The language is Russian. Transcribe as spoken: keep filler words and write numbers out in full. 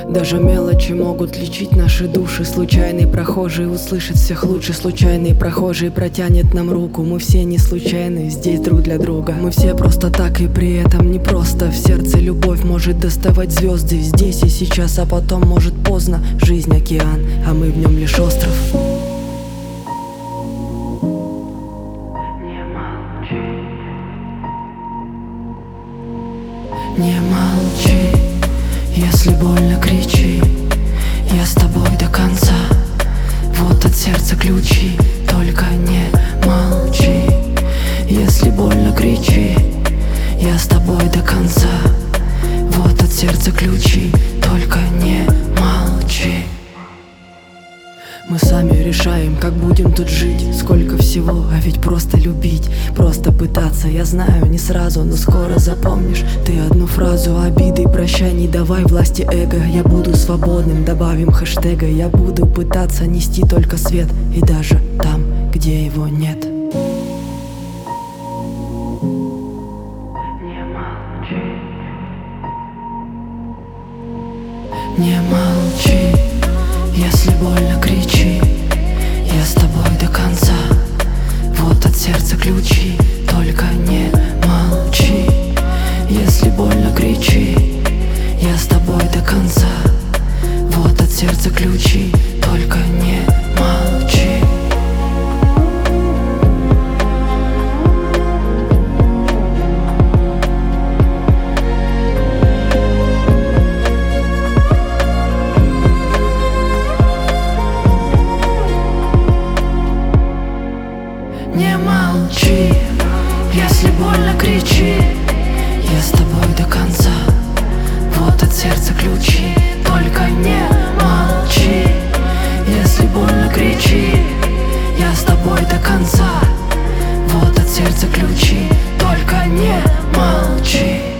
Даже мелочи могут лечить наши души. Случайный прохожий услышит всех лучше. Случайный прохожий протянет нам руку. Мы все не случайны, здесь друг для друга. Мы все просто так и при этом не просто. В сердце любовь может доставать звезды здесь и сейчас, а потом может поздно. Жизнь океан, а мы в нем лишь остров. Не молчи, если больно, кричи. Я с тобой до конца. Вот от сердца ключи. Только не молчи. Если больно, кричи. Я с тобой до конца. Вот от сердца ключи. Только не молчи. Мы сами решаем, как будем тут жить. Сколько всего, а ведь просто любить. Просто пытаться, я знаю, не сразу, но скоро запомнишь ты одну фразу: обиды прощай, не давай власти эго. Я буду свободным, добавим хэштега. Я буду пытаться нести только свет, и даже там, где его нет. Не молчи. Не молчи. Если больно, кричи. Я с тобой до конца. Вот от сердца ключи. Только не молчи. Если больно, кричи. Я с тобой до конца. Вот от сердца ключи. Только не молчи. Не молчи, если больно, кричи. Я с тобой до конца. Вот от сердца ключи. Только не молчи. Если больно, кричи. Я с тобой до конца. Вот от сердца ключи. Только не молчи.